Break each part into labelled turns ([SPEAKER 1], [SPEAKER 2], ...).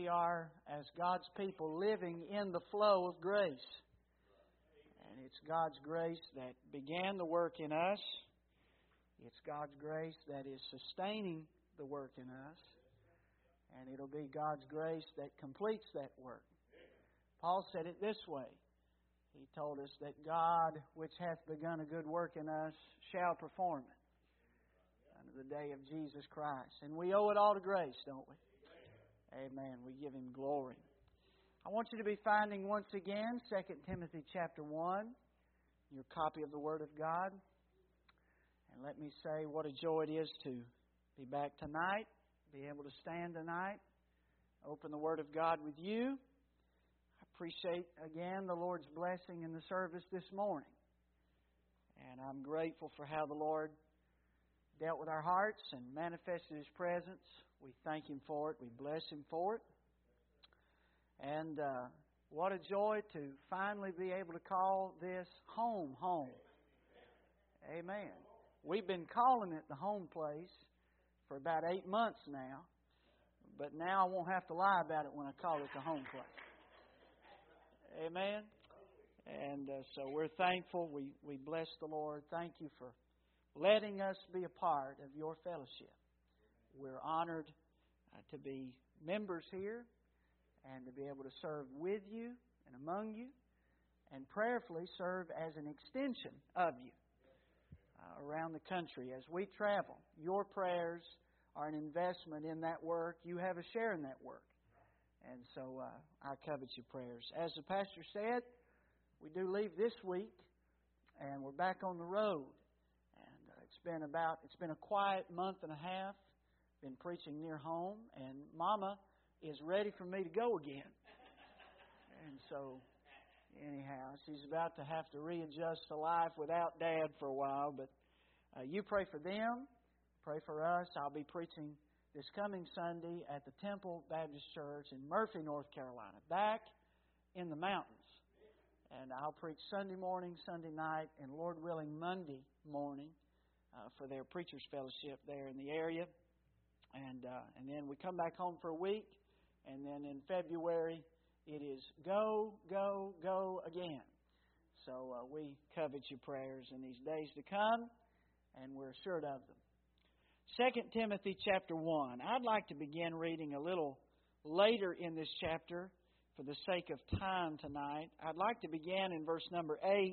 [SPEAKER 1] are, as God's people, living in the flow of grace. And it's God's grace that began the work in us. It's God's grace that is sustaining the work in us. And it'll be God's grace that completes that work. Paul said it this way. He told us that God, which hath begun a good work in us, shall perform it unto the day of Jesus Christ. And we owe it all to grace, don't we? Amen. We give Him glory. I want you to be finding once again 2 Timothy chapter 1, your copy of the Word of God. And let me say what a joy it is to be back tonight, be able to stand tonight, open the Word of God with you. I appreciate again the Lord's blessing in the service this morning. And I'm grateful for how the Lord dealt with our hearts and manifested His presence. We thank Him for it. We bless Him for it. And what a joy to finally be able to call this home. Amen. We've been calling it the home place for about 8 months now. But now I won't have to lie about it when I call it the home place. Amen. And so we're thankful. We bless the Lord. Thank you for letting us be a part of your fellowship. We're honored to be members here and to be able to serve with you and among you and prayerfully serve as an extension of you around the country as we travel. Your prayers are an investment in that work. You have a share in that work. And so I covet your prayers. As the pastor said, we do leave this week and we're back on the road. And it's been a quiet month and a half. Been preaching near home, and Mama is ready for me to go again. And so, anyhow, she's about to have to readjust to life without Dad for a while. But you pray for them, pray for us. I'll be preaching this coming Sunday at the Temple Baptist Church in Murphy, North Carolina, back in the mountains. And I'll preach Sunday morning, Sunday night, and Lord willing, Monday morning for their preachers' fellowship there in the area. And then we come back home for a week. And then in February, it is go, go, go again. So we covet your prayers in these days to come, and we're assured of them. 2 Timothy chapter 1. I'd like to begin reading a little later in this chapter for the sake of time tonight. I'd like to begin in verse number 8,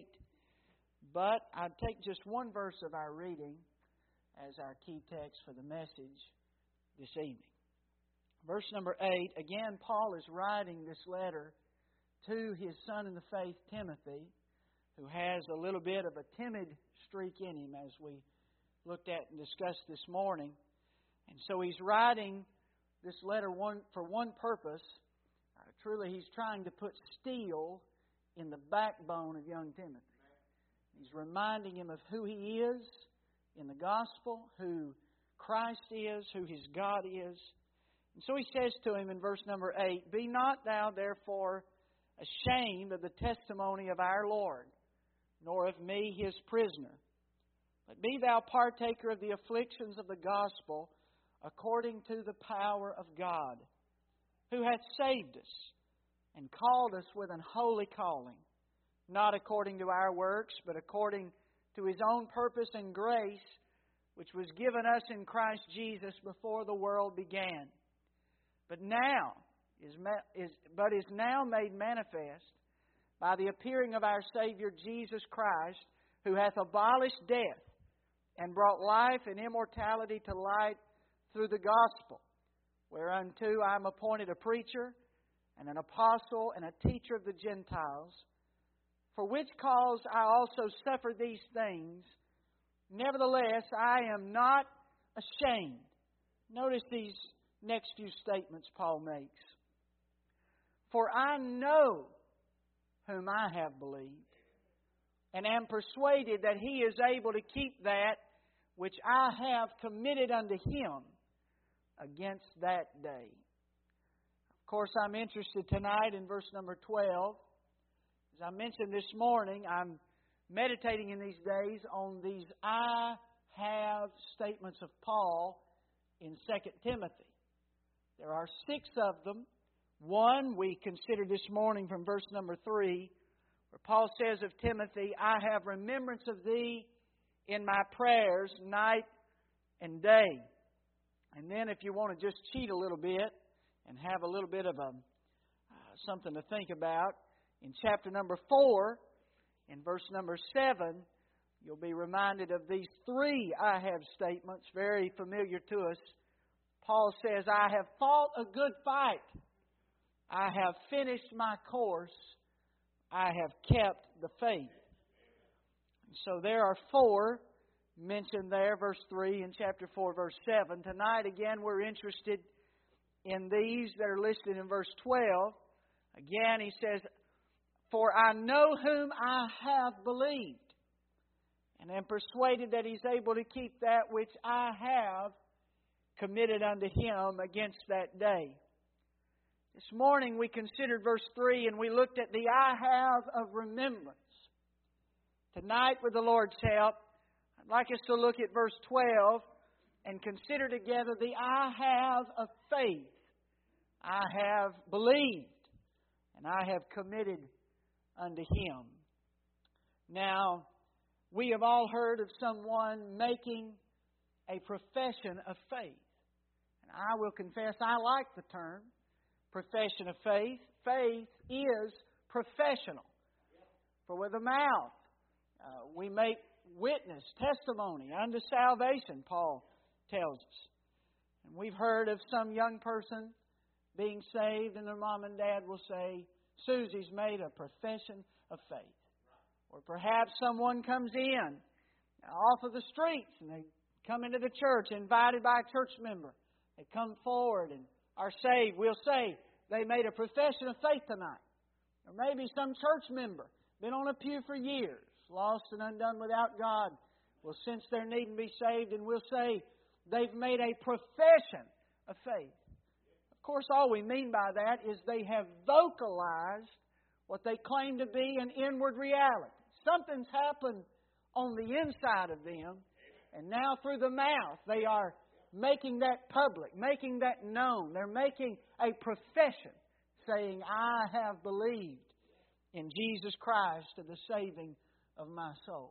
[SPEAKER 1] but I'd take just one verse of our reading as our key text for the message this evening. Verse number 8, again, Paul is writing this letter to his son in the faith, Timothy, who has a little bit of a timid streak in him, as we looked at and discussed this morning. And so he's writing this letter for one purpose. Truly, he's trying to put steel in the backbone of young Timothy. He's reminding him of who he is in the gospel, who Christ is, who his God is. And so he says to him in verse number 8, Be not thou therefore ashamed of the testimony of our Lord, nor of me his prisoner. But be thou partaker of the afflictions of the gospel according to the power of God, who hath saved us and called us with an holy calling, not according to our works, but according to His own purpose and grace, which was given us in Christ Jesus before the world began, but is now made manifest by the appearing of our Savior Jesus Christ, who hath abolished death and brought life and immortality to light through the gospel, whereunto I am appointed a preacher and an apostle and a teacher of the Gentiles, for which cause I also suffer these things. Nevertheless, I am not ashamed. Notice these next few statements Paul makes. For I know whom I have believed, and am persuaded that He is able to keep that which I have committed unto Him against that day. Of course, I'm interested tonight in verse number 12. As I mentioned this morning, I'm meditating in these days on these I have statements of Paul in 2 Timothy. There are 6 of them. One we considered this morning from verse number 3, where Paul says of Timothy, I have remembrance of thee in my prayers night and day. And then if you want to just cheat a little bit and have a little bit of something to think about, in chapter number 4, in verse number 7, you'll be reminded of these 3 I have statements, very familiar to us. Paul says, I have fought a good fight. I have finished my course. I have kept the faith. So there are 4 mentioned there, verse 3 in chapter 4, verse 7. Tonight, again, we're interested in these that are listed in verse 12. Again, he says, for I know whom I have believed, and am persuaded that He's able to keep that which I have committed unto Him against that day. This morning we considered verse 3 and we looked at the I have of remembrance. Tonight, with the Lord's help, I'd like us to look at verse 12 and consider together the I have of faith. I have believed and I have committed unto Him. Now, we have all heard of someone making a profession of faith. And I will confess I like the term profession of faith. Faith is professional. For with the mouth we make witness, testimony unto salvation, Paul tells us. And we've heard of some young person being saved and their mom and dad will say, Susie's made a profession of faith. Or perhaps someone comes in off of the streets and they come into the church invited by a church member. They come forward and are saved. We'll say they made a profession of faith tonight. Or maybe some church member, been on a pew for years, lost and undone without God, will sense their need and be saved, and we'll say they've made a profession of faith. Of course, all we mean by that is they have vocalized what they claim to be an inward reality. Something's happened on the inside of them, and now through the mouth they are making that public, making that known. They're making a profession, saying, I have believed in Jesus Christ to the saving of my soul.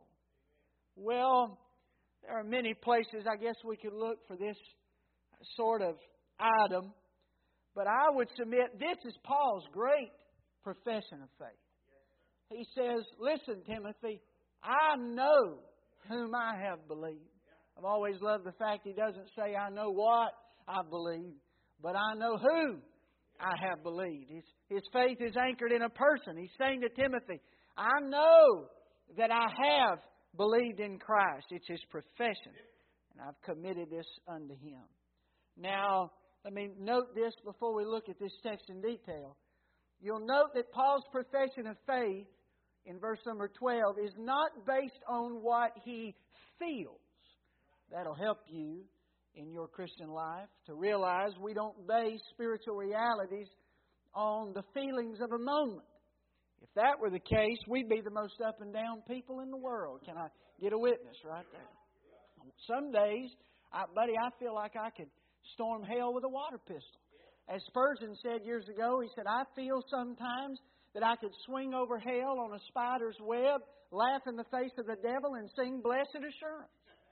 [SPEAKER 1] Well, there are many places I guess we could look for this sort of item, but I would submit this is Paul's great profession of faith. He says, listen, Timothy, I know whom I have believed. I've always loved the fact he doesn't say, I know what I believe, but I know who I have believed. His faith is anchored in a person. He's saying to Timothy, I know that I have believed in Christ. It's his profession, and I've committed this unto Him. Now, let me note this before we look at this text in detail. You'll note that Paul's profession of faith in verse number 12 is not based on what he feels. That'll help you in your Christian life to realize we don't base spiritual realities on the feelings of a moment. If that were the case, we'd be the most up and down people in the world. Can I get a witness right there? Some days, buddy, I feel like I could storm hell with a water pistol. As Spurgeon said years ago, he said, I feel sometimes that I could swing over hell on a spider's web, laugh in the face of the devil, and sing Blessed Assurance.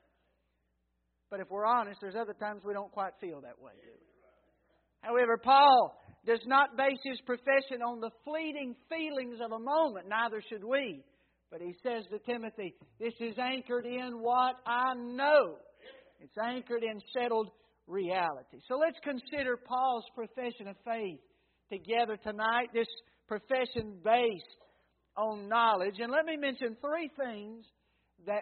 [SPEAKER 1] But if we're honest, there's other times we don't quite feel that way, do we? However, Paul does not base his profession on the fleeting feelings of a moment. Neither should we. But he says to Timothy, this is anchored in what I know. It's anchored in settled reality. So let's consider Paul's profession of faith together tonight. This profession based on knowledge. And let me mention 3 things that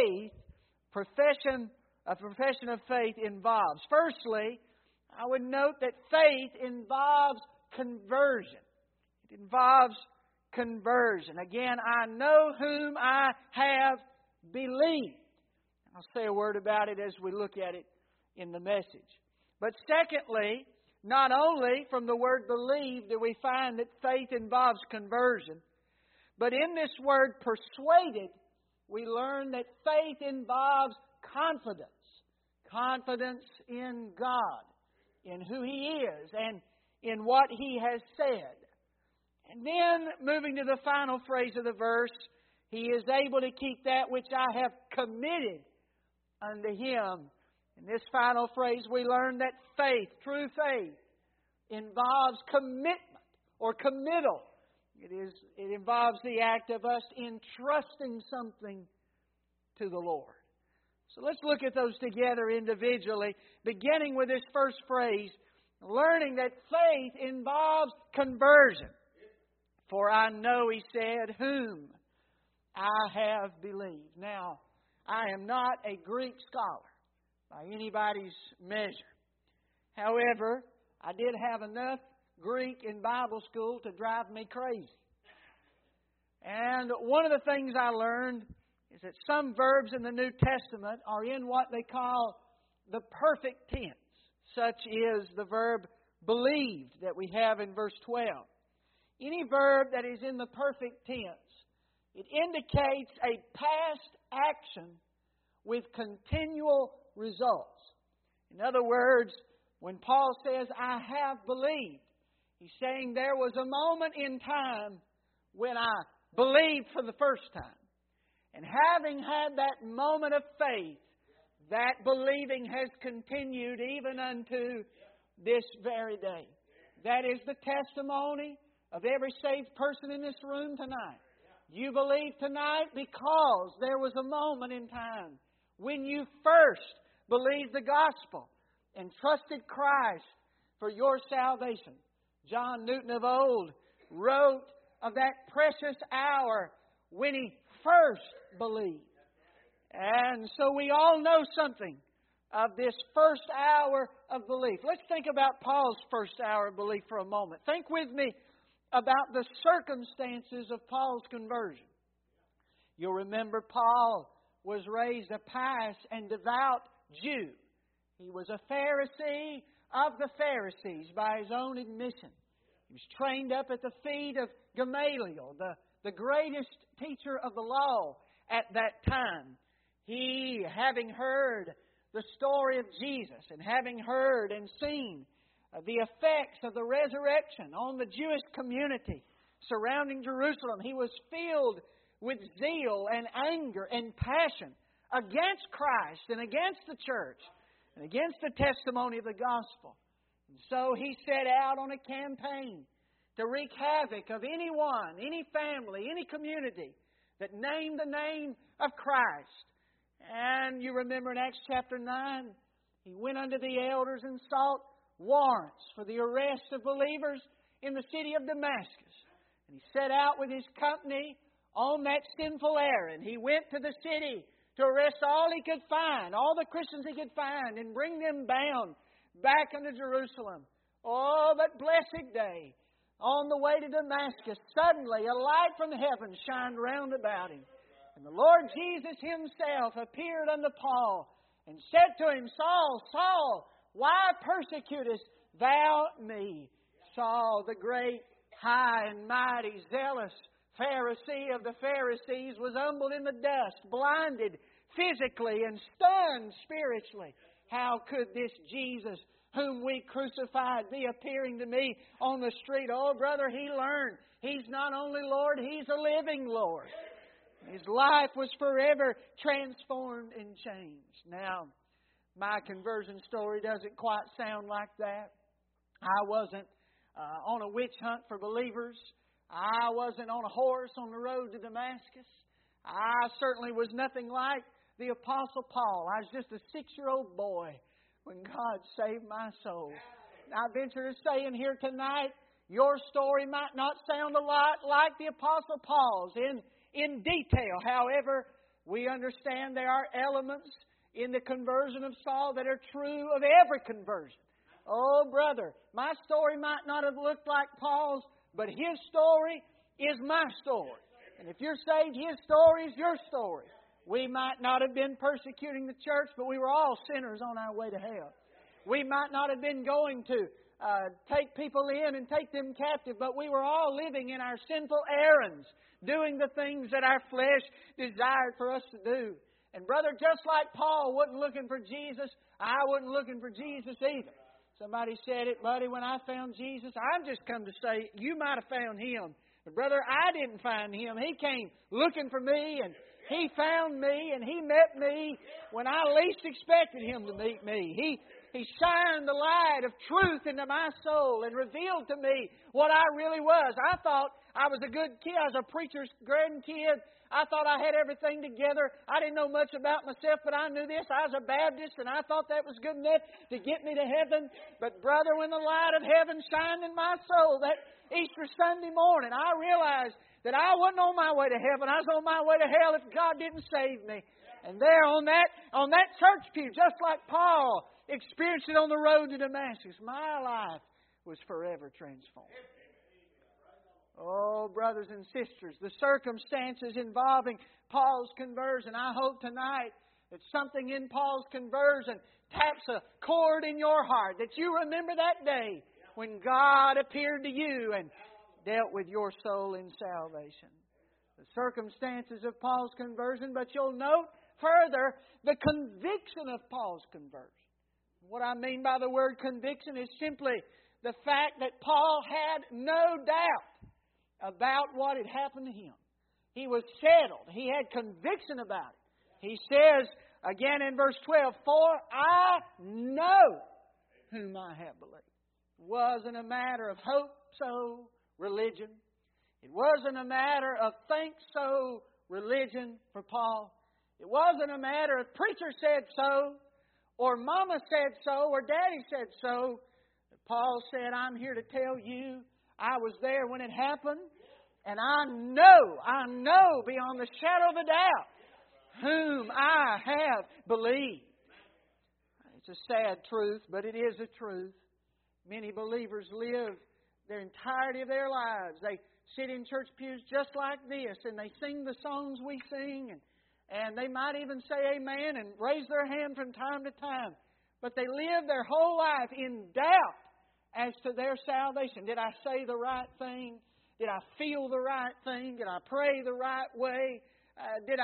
[SPEAKER 1] a profession of faith involves. Firstly, I would note that faith involves conversion. It involves conversion. Again, I know whom I have believed. I'll say a word about it as we look at it in the message. But secondly, not only from the word believe do we find that faith involves conversion, but in this word persuaded, we learn that faith involves confidence. Confidence in God, in who He is, and in what He has said. And then, moving to the final phrase of the verse, He is able to keep that which I have committed unto Him. In this final phrase, we learn that faith, true faith, involves commitment or committal. It involves the act of us entrusting something to the Lord. So let's look at those together individually, beginning with this first phrase, learning that faith involves conversion. For I know, He said, whom I have believed. Now, I am not a Greek scholar by anybody's measure. However, I did have enough Greek in Bible school to drive me crazy. And one of the things I learned is that some verbs in the New Testament are in what they call the perfect tense. Such is the verb believed that we have in verse 12. Any verb that is in the perfect tense, it indicates a past action with continual results. In other words, when Paul says, I have believed, he's saying there was a moment in time when I believed for the first time. And having had that moment of faith, that believing has continued even unto this very day. That is the testimony of every saved person in this room tonight. You believe tonight because there was a moment in time when you first believed the gospel and trusted Christ for your salvation. John Newton of old wrote of that precious hour when he first believed. And so we all know something of this first hour of belief. Let's think about Paul's first hour of belief for a moment. Think with me about the circumstances of Paul's conversion. You'll remember Paul was raised a pious and devout Jew. He was a Pharisee of the Pharisees by his own admission. He was trained up at the feet of Gamaliel, the greatest teacher of the law at that time. He, having heard the story of Jesus and having heard and seen the effects of the resurrection on the Jewish community surrounding Jerusalem, he was filled with zeal and anger and passion against Christ and against the church and against the testimony of the gospel. And so he set out on a campaign to wreak havoc of anyone, any family, any community that named the name of Christ. And you remember in Acts chapter 9, he went unto the elders and sought warrants for the arrest of believers in the city of Damascus. And he set out with his company on that sinful errand. He went to the city to arrest all he could find, all the Christians he could find, and bring them bound back unto Jerusalem. Oh, that blessed day! On the way to Damascus, suddenly a light from heaven shined round about him. And the Lord Jesus Himself appeared unto Paul and said to him, Saul, Saul, why persecutest thou me? Saul, the great, high and mighty, zealous Pharisee of the Pharisees, was humbled in the dust, blinded physically and stunned spiritually. How could this Jesus, whom we crucified, be appearing to me on the street? Oh, brother, he learned He's not only Lord, He's a living Lord. His life was forever transformed and changed. Now, my conversion story doesn't quite sound like that. I wasn't on a witch hunt for believers. I wasn't on a horse on the road to Damascus. I certainly was nothing like the Apostle Paul. I was just a 6-year-old boy when God saved my soul. I venture to say in here tonight, your story might not sound a lot like the Apostle Paul's in detail. However, we understand there are elements in the conversion of Saul that are true of every conversion. Oh, brother, my story might not have looked like Paul's, but his story is my story. And if you're saved, his story is your story. We might not have been persecuting the church, but we were all sinners on our way to hell. We might not have been going to take people in and take them captive, but we were all living in our sinful errands, doing the things that our flesh desired for us to do. And brother, just like Paul wasn't looking for Jesus, I wasn't looking for Jesus either. Somebody said it, buddy, when I found Jesus, I've just come to say, you might have found Him. But brother, I didn't find Him. He came looking for me, and He found me, and He met me when I least expected Him to meet me. He shined the light of truth into my soul and revealed to me what I really was. I thought I was a good kid. I was a preacher's grandkid. I thought I had everything together. I didn't know much about myself, but I knew this. I was a Baptist, and I thought that was good enough to get me to heaven. But brother, when the light of heaven shined in my soul that Easter Sunday morning, I realized that I wasn't on my way to heaven. I was on my way to hell if God didn't save me. And there on that church pew, just like Paul experienced it on the road to Damascus, my life was forever transformed. Oh, brothers and sisters, the circumstances involving Paul's conversion, I hope tonight that something in Paul's conversion taps a chord in your heart, that you remember that day when God appeared to you and dealt with your soul in salvation. The circumstances of Paul's conversion, but you'll note further the conviction of Paul's conversion. What I mean by the word conviction is simply the fact that Paul had no doubt about what had happened to him. He was settled. He had conviction about it. He says, again in verse 12, "For I know whom I have believed." It wasn't a matter of hope-so religion. It wasn't a matter of think-so religion for Paul. It wasn't a matter of preacher said so, or mama said so, or daddy said so. Paul said, I'm here to tell you, I was there when it happened, and I know beyond the shadow of a doubt whom I have believed. It's a sad truth, but it is a truth. Many believers live their entirety of their lives. They sit in church pews just like this, and they sing the songs we sing, and they might even say amen and raise their hand from time to time. But they live their whole life in doubt as to their salvation. Did I say the right thing? Did I feel the right thing? Did I pray the right way? Did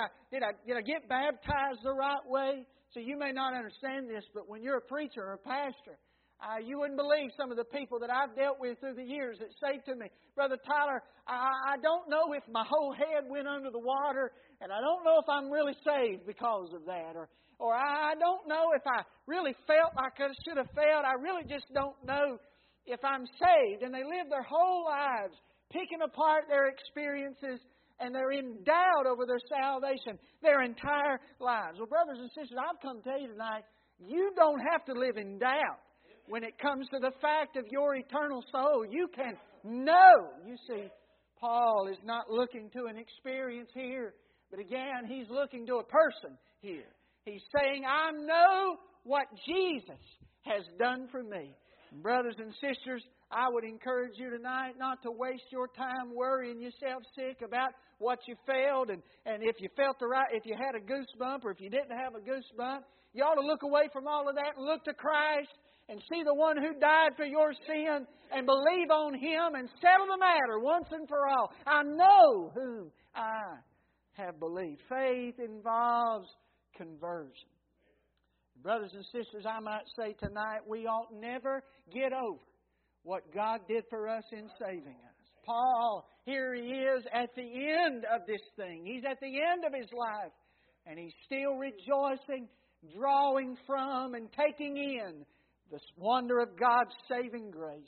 [SPEAKER 1] I get baptized the right way? So you may not understand this, but when you're a preacher or a pastor, you wouldn't believe some of the people that I've dealt with through the years that say to me, Brother Tyler, I don't know if my whole head went under the water, and I don't know if I'm really saved because of that. Or I don't know if I really felt like I should have felt. I really just don't know if I'm saved. And they live their whole lives picking apart their experiences, and they're in doubt over their salvation their entire lives. Well, brothers and sisters, I've come to tell you tonight, you don't have to live in doubt when it comes to the fact of your eternal soul. You can know. You see, Paul is not looking to an experience here, but again, he's looking to a person here. He's saying, I know what Jesus has done for me. Brothers and sisters, I would encourage you tonight not to waste your time worrying yourself sick about what you felt, and if you felt if you had a goosebump or if you didn't have a goosebump. You ought to look away from all of that and look to Christ and see the one who died for your sin and believe on Him and settle the matter once and for all. I know whom I have believed. Faith involves conversion. Brothers and sisters, I might say tonight, we ought never get over what God did for us in saving us. Paul, here he is at the end of this thing. He's at the end of his life, and he's still rejoicing, drawing from and taking in the wonder of God's saving grace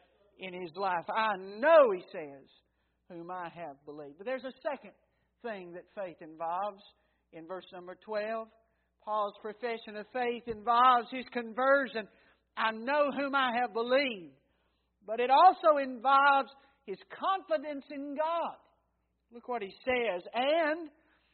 [SPEAKER 1] in his life. I know, he says, whom I have believed. But there's a second thing that faith involves in verse number 12. Paul's profession of faith involves his conversion. I know whom I have believed. But it also involves his confidence in God. Look what he says. And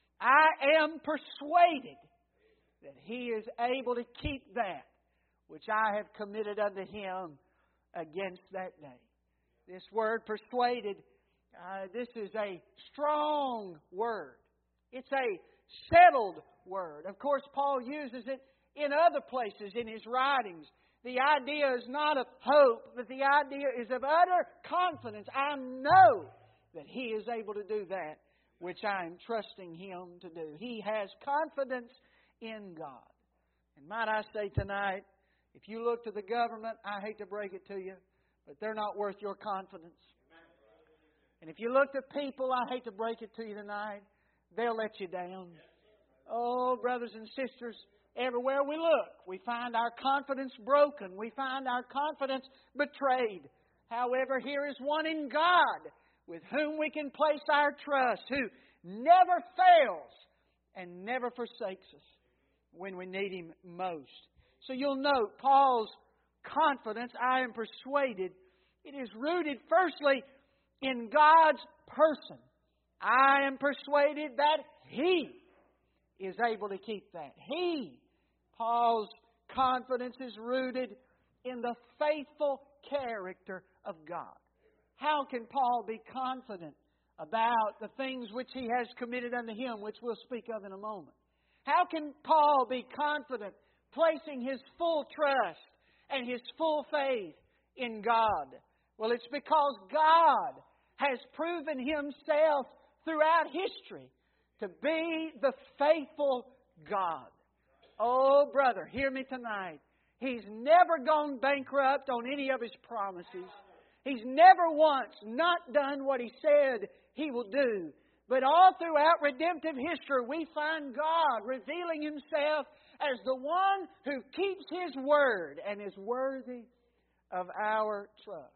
[SPEAKER 1] I am persuaded that He is able to keep that which I have committed unto Him against that day. This word persuaded, this is a strong word. It's a settled word. Of course, Paul uses it in other places in his writings. The idea is not of hope, but the idea is of utter confidence. I know that He is able to do that which I am trusting Him to do. He has confidence in God. And might I say tonight, If you look to the government, I hate to break it to you, but they're not worth your confidence. And if you look to people, I hate to break it to you tonight, they'll let you down. Oh, brothers and sisters, everywhere we look, we find our confidence broken. We find our confidence betrayed. However, here is one in God with whom we can place our trust, who never fails and never forsakes us when we need Him most. So you'll note Paul's confidence, I am persuaded, it is rooted firstly in God's person. I am persuaded that He is able to keep that. Paul's confidence is rooted in the faithful character of God. How can Paul be confident about the things which he has committed unto him, which we'll speak of in a moment? How can Paul be confident, placing his full trust and his full faith in God? Well, it's because God has proven Himself throughout history to be the faithful God. Oh, brother, hear me tonight. He's never gone bankrupt on any of His promises. He's never once not done what He said He will do. But all throughout redemptive history, we find God revealing Himself as the one who keeps His word and is worthy of our trust.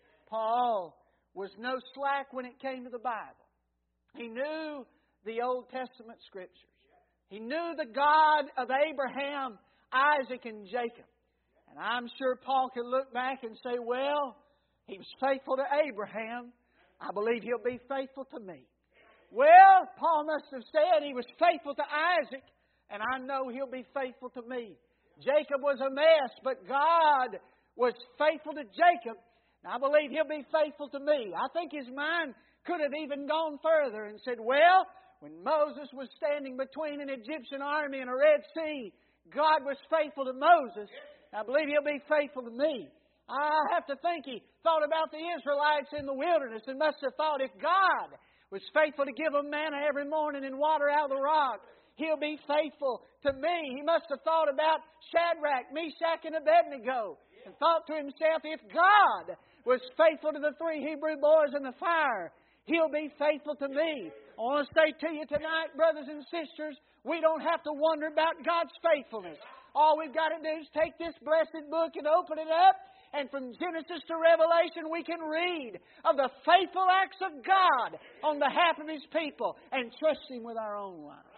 [SPEAKER 1] Paul was no slack when it came to the Bible. He knew the Old Testament Scriptures. He knew the God of Abraham, Isaac, and Jacob. And I'm sure Paul could look back and say, well, he was faithful to Abraham. I believe he'll be faithful to me. Well, Paul must have said he was faithful to Isaac, and I know he'll be faithful to me. Jacob was a mess, but God was faithful to Jacob, and I believe he'll be faithful to me. I think his mind could have even gone further and said, well, when Moses was standing between an Egyptian army and a Red Sea, God was faithful to Moses. I believe He'll be faithful to me. I have to think he thought about the Israelites in the wilderness and must have thought, if God was faithful to give them manna every morning and water out of the rock, He'll be faithful to me. He must have thought about Shadrach, Meshach, and Abednego and thought to himself, if God was faithful to the 3 Hebrew boys in the fire, He'll be faithful to me. I want to say to you tonight, brothers and sisters, we don't have to wonder about God's faithfulness. All we've got to do is take this blessed book and open it up, and from Genesis to Revelation we can read of the faithful acts of God on behalf of His people and trust Him with our own lives.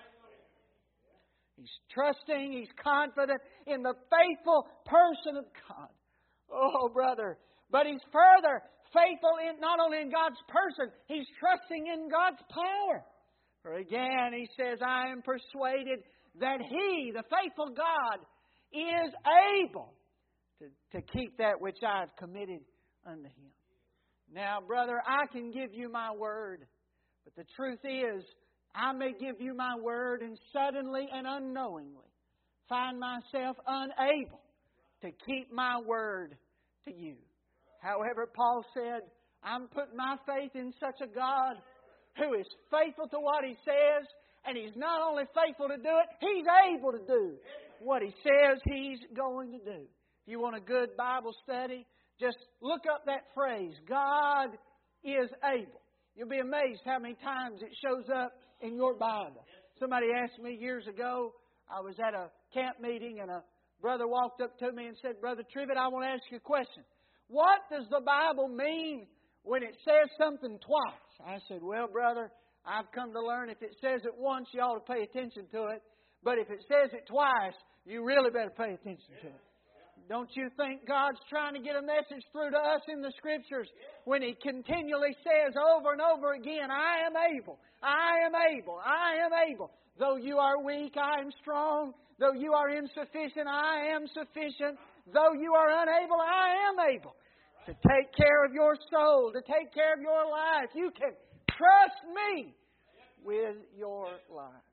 [SPEAKER 1] He's trusting, he's confident in the faithful person of God. Oh, brother. But he's further faithful in not only in God's person, he's trusting in God's power. For again, he says, I am persuaded that He, the faithful God, is able to keep that which I have committed unto Him. Now, brother, I can give you my word, but the truth is, I may give you my word and suddenly and unknowingly find myself unable to keep my word to you. However, Paul said, I'm putting my faith in such a God who is faithful to what He says, and He's not only faithful to do it, He's able to do what He says He's going to do. If you want a good Bible study, just look up that phrase, God is able. You'll be amazed how many times it shows up in your Bible. Somebody asked me years ago, I was at a camp meeting and a brother walked up to me and said, Brother Trivett, I want to ask you a question. What does the Bible mean when it says something twice? I said, well, brother, I've come to learn if it says it once, you ought to pay attention to it. But if it says it twice, you really better pay attention to it. Don't you think God's trying to get a message through to us in the Scriptures when He continually says over and over again, I am able, I am able, I am able. Though you are weak, I am strong. Though you are insufficient, I am sufficient. Though you are unable, I am able to take care of your soul, to take care of your life. You can trust me with your life.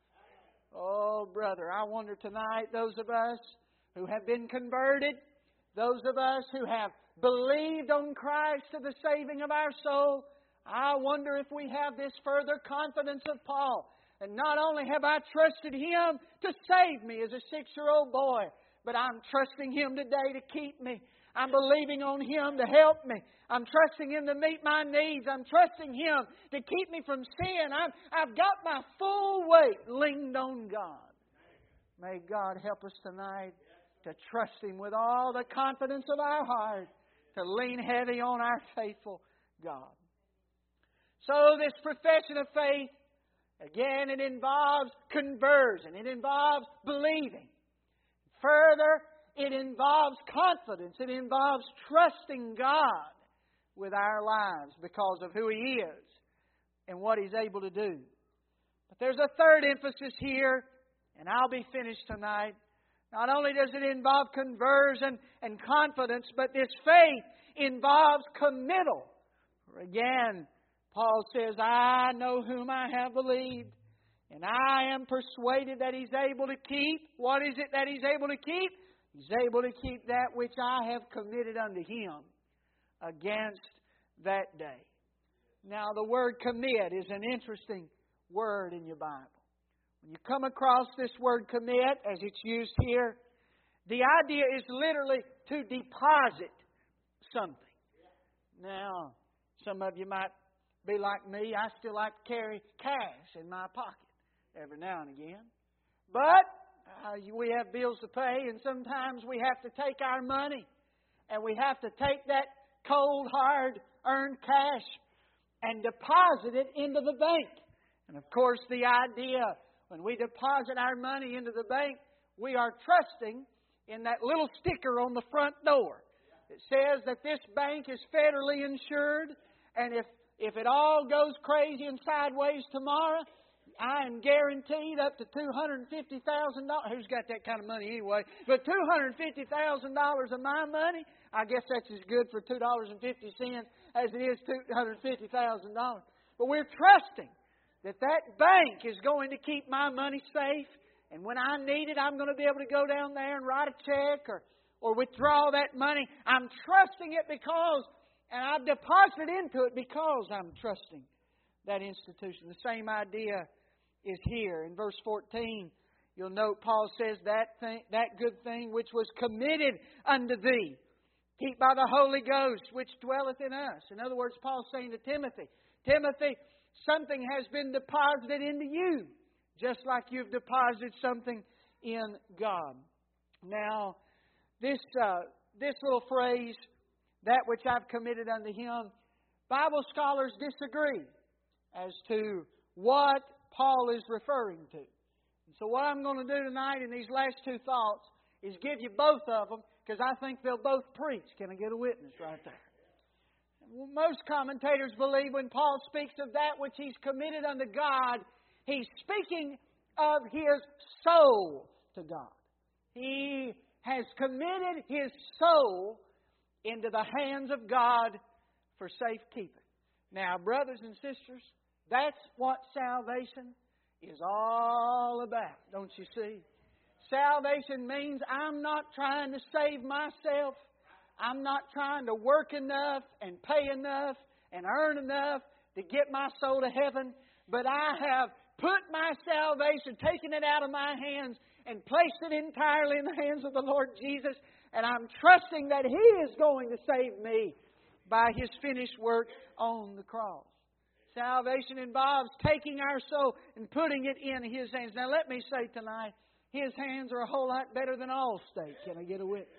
[SPEAKER 1] Oh, brother, I wonder tonight, those of us who have been converted, those of us who have believed on Christ to the saving of our soul, I wonder if we have this further confidence of Paul. And not only have I trusted Him to save me as a 6-year-old boy, but I'm trusting Him today to keep me. I'm believing on Him to help me. I'm trusting Him to meet my needs. I'm trusting Him to keep me from sin. I've got my full weight leaned on God. May God help us tonight to trust Him with all the confidence of our heart, to lean heavy on our faithful God. So this profession of faith, again, it involves conversion. It involves believing. Further, it involves confidence. It involves trusting God with our lives because of who He is and what He's able to do. But there's a third emphasis here, and I'll be finished tonight. Not only does it involve conversion and confidence, but this faith involves committal. Again, Paul says, I know whom I have believed, and I am persuaded that He's able to keep. What is it that He's able to keep? He's able to keep that which I have committed unto Him against that day. Now, the word commit is an interesting word in your Bible. When you come across this word commit, as it's used here, the idea is literally to deposit something. Now, some of you might be like me. I still like to carry cash in my pocket every now and again. But we have bills to pay, and sometimes we have to take our money and we have to take that cold, hard-earned cash and deposit it into the bank. And of course, the idea, when we deposit our money into the bank, we are trusting in that little sticker on the front door. It says that this bank is federally insured, and if it all goes crazy and sideways tomorrow, I am guaranteed up to $250,000. Who's got that kind of money anyway? But $250,000 of my money, I guess that's as good for $2.50 as it is $250,000. But we're trusting that bank is going to keep my money safe. And when I need it, I'm going to be able to go down there and write a check or withdraw that money. I'm trusting it and I've deposited into it because I'm trusting that institution. The same idea is here. In verse 14, you'll note Paul says, that good thing which was committed unto thee, keep by the Holy Ghost which dwelleth in us. In other words, Paul's saying to Timothy, something has been deposited into you, just like you've deposited something in God. Now, this little phrase, that which I've committed unto Him, Bible scholars disagree as to what Paul is referring to. And so what I'm going to do tonight in these last two thoughts is give you both of them, because I think they'll both preach. Can I get a witness right there? Most commentators believe when Paul speaks of that which he's committed unto God, he's speaking of his soul to God. He has committed his soul into the hands of God for safekeeping. Now, brothers and sisters, that's what salvation is all about, don't you see? Salvation means I'm not trying to save myself. I'm not trying to work enough and pay enough and earn enough to get my soul to heaven. But I have put my salvation, taken it out of my hands and placed it entirely in the hands of the Lord Jesus. And I'm trusting that He is going to save me by His finished work on the cross. Salvation involves taking our soul and putting it in His hands. Now let me say tonight, His hands are a whole lot better than Allstate. Can I get a witness?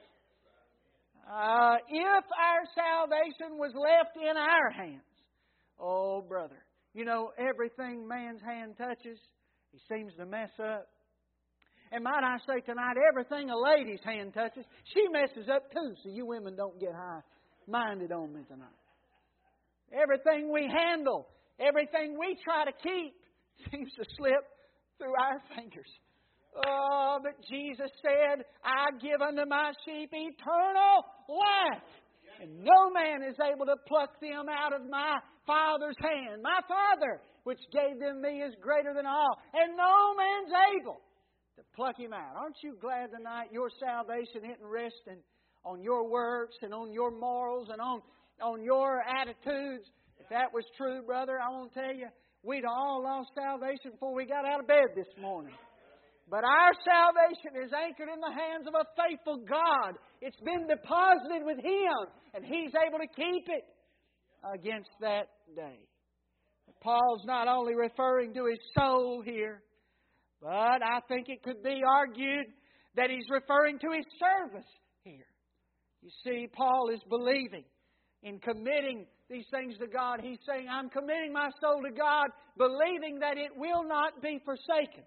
[SPEAKER 1] If our salvation was left in our hands, oh brother, you know, everything man's hand touches, he seems to mess up. And might I say tonight, everything a lady's hand touches, she messes up too. So you women don't get high-minded on me tonight. Everything we handle, everything we try to keep, seems to slip through our fingers. Oh, but Jesus said, I give unto my sheep eternal life. And no man is able to pluck them out of my Father's hand. My Father, which gave them me, is greater than all. And no man's able to pluck him out. Aren't you glad tonight your salvation isn't resting on your works and on your morals and on your attitudes? If that was true, brother, I want to tell you, we'd all lost salvation before we got out of bed this morning. But our salvation is anchored in the hands of a faithful God. It's been deposited with Him, and He's able to keep it against that day. Paul's not only referring to his soul here, but I think it could be argued that he's referring to his service here. You see, Paul is believing in committing these things to God. He's saying, I'm committing my soul to God, believing that it will not be forsaken.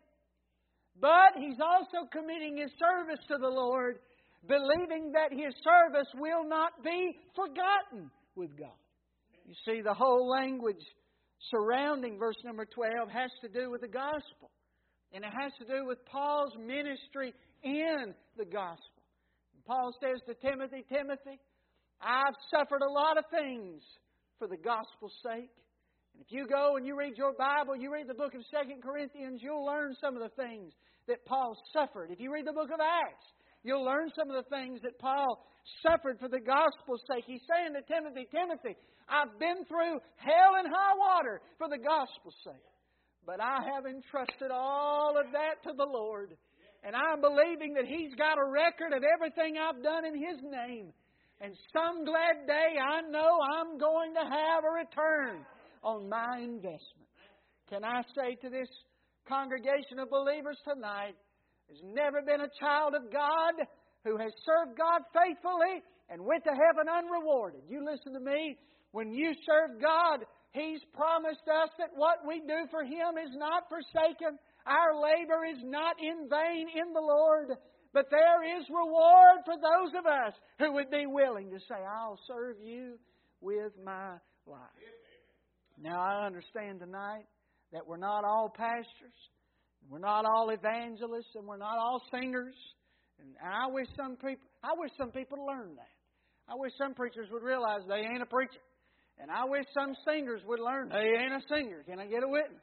[SPEAKER 1] But he's also committing his service to the Lord, believing that his service will not be forgotten with God. You see, the whole language surrounding verse number 12 has to do with the gospel. And it has to do with Paul's ministry in the gospel. And Paul says to Timothy, Timothy, I've suffered a lot of things for the gospel's sake. And if you go and you read your Bible, you read the book of 2 Corinthians, you'll learn some of the things that Paul suffered. If you read the book of Acts, you'll learn some of the things that Paul suffered for the gospel's sake. He's saying to Timothy, Timothy, I've been through hell and high water for the gospel's sake. But I have entrusted all of that to the Lord. And I'm believing that He's got a record of everything I've done in His name. And some glad day I know I'm going to have a return on my investment. Can I say to this congregation of believers tonight, there's never been a child of God who has served God faithfully and went to heaven unrewarded. You listen to me. When you serve God, He's promised us that what we do for Him is not forsaken. Our labor is not in vain in the Lord. But there is reward for those of us who would be willing to say, I'll serve You with my life. Now, I understand tonight that we're not all pastors. We're not all evangelists. And we're not all singers. And I wish some people learn that. I wish some preachers would realize they ain't a preacher. And I wish some singers would learn they ain't a singer. Can I get a witness?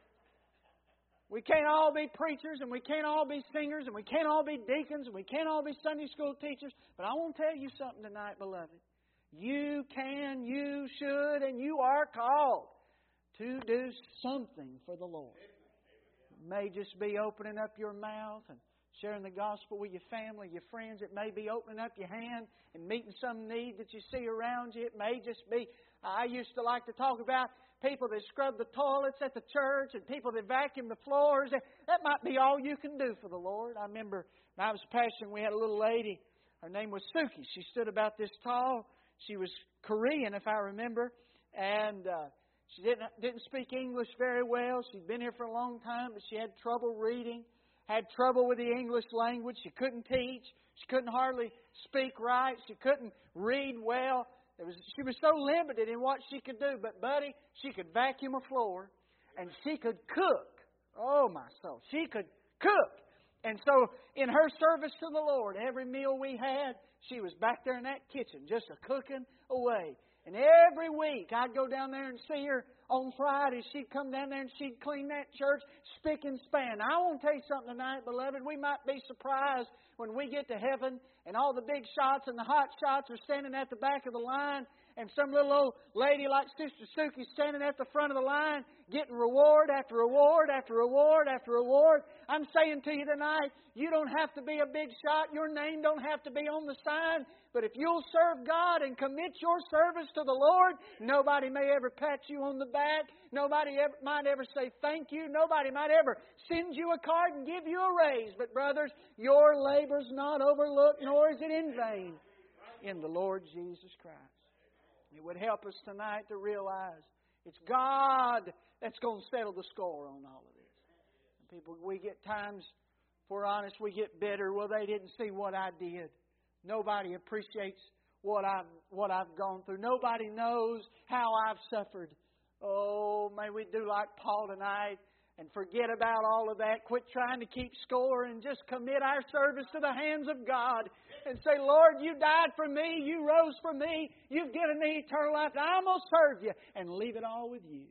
[SPEAKER 1] We can't all be preachers, and we can't all be singers, and we can't all be deacons, and we can't all be Sunday school teachers. But I want to tell you something tonight, beloved. You can, you should, and you are called to do something for the Lord. It may just be opening up your mouth and sharing the gospel with your family, your friends. It may be opening up your hand and meeting some need that you see around you. It may just be, I used to like to talk about people that scrub the toilets at the church and people that vacuum the floors. That might be all you can do for the Lord. I remember when I was pastoring, we had a little lady. Her name was Suki. She stood about this tall. She was Korean, if I remember. And she didn't speak English very well. She'd been here for a long time, but she had trouble reading. Had trouble with the English language. She couldn't teach. She couldn't hardly speak right. She couldn't read well. She was so limited in what she could do. But, buddy, she could vacuum a floor and she could cook. Oh, my soul. She could cook. And so, in her service to the Lord, every meal we had, she was back there in that kitchen just a-cooking away. And every week, I'd go down there and see her on Fridays. She'd come down there and she'd clean that church spick and span. Now, I want to tell you something tonight, beloved. We might be surprised when we get to heaven and all the big shots and the hot shots are standing at the back of the line, and some little old lady like Sister Suki standing at the front of the line getting reward after reward after reward after reward. I'm saying to you tonight, you don't have to be a big shot. Your name don't have to be on the sign. But if you'll serve God and commit your service to the Lord, nobody may ever pat you on the back. Nobody might ever say thank you. Nobody might ever send you a card and give you a raise. But brothers, your labor's not overlooked, nor is it in vain in the Lord Jesus Christ. It would help us tonight to realize it's God that's going to settle the score on all of this. And people, we get times, if we're honest, we get bitter. Well, they didn't see what I did. Nobody appreciates what I've gone through. Nobody knows how I've suffered. Oh, may we do like Paul tonight and forget about all of that. Quit trying to keep score and just commit our service to the hands of God and say, Lord, You died for me. You rose for me. You've given me eternal life. I'm going to serve You and leave it all with You.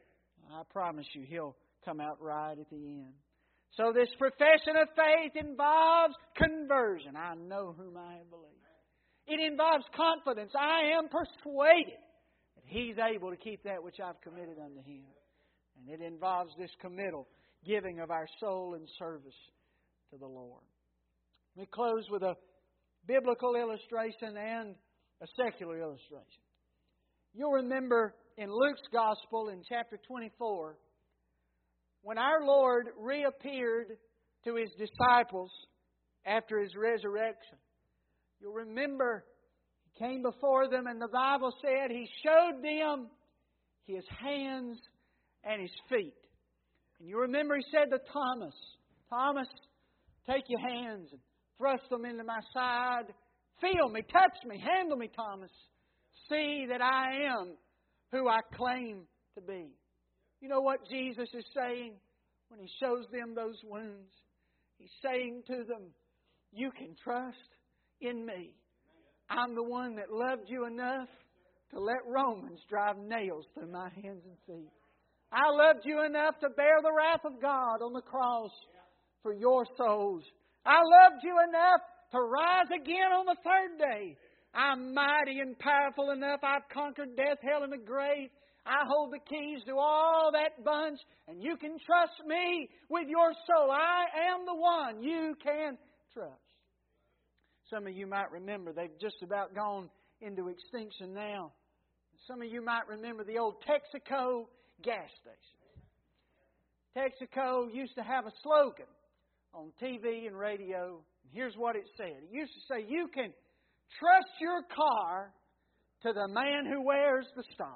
[SPEAKER 1] I promise you, He'll come out right at the end. So this profession of faith involves conversion. I know whom I have believed. It involves confidence. I am persuaded that He's able to keep that which I've committed unto Him. And it involves this committal, giving of our soul and service to the Lord. We close with a biblical illustration and a secular illustration. You'll remember in Luke's Gospel in chapter 24, when our Lord reappeared to His disciples after His resurrection. You'll remember He came before them and the Bible said He showed them His hands and His feet. And you remember He said to Thomas, Thomas, take your hands and thrust them into my side. Feel me, touch me, handle me, Thomas. See that I am who I claim to be. You know what Jesus is saying when He shows them those wounds? He's saying to them, you can trust in me. I'm the one that loved you enough to let Romans drive nails through my hands and feet. I loved you enough to bear the wrath of God on the cross for your souls. I loved you enough to rise again on the third day. I'm mighty and powerful enough. I've conquered death, hell, and the grave. I hold the keys to all that bunch, and you can trust me with your soul. I am the one you can trust. Some of you might remember they've just about gone into extinction now. Some of you might remember the old Texaco gas station. Texaco used to have a slogan on TV and radio. Here's what it said. It used to say, you can trust your car to the man who wears the star.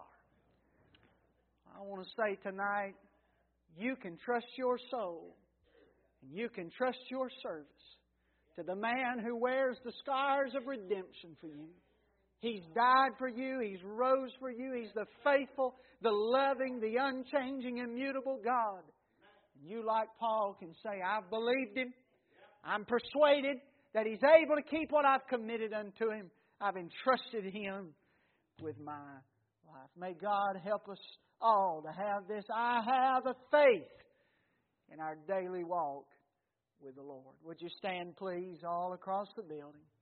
[SPEAKER 1] I want to say tonight, you can trust your soul and you can trust your service to the man who wears the scars of redemption for you. He's died for you. He's rose for you. He's the faithful, the loving, the unchanging, immutable God. You, like Paul, can say, I've believed Him. I'm persuaded that He's able to keep what I've committed unto Him. I've entrusted Him with my life. May God help us all to have this I have a faith in our daily walk with the Lord. Would you stand, please, all across the building?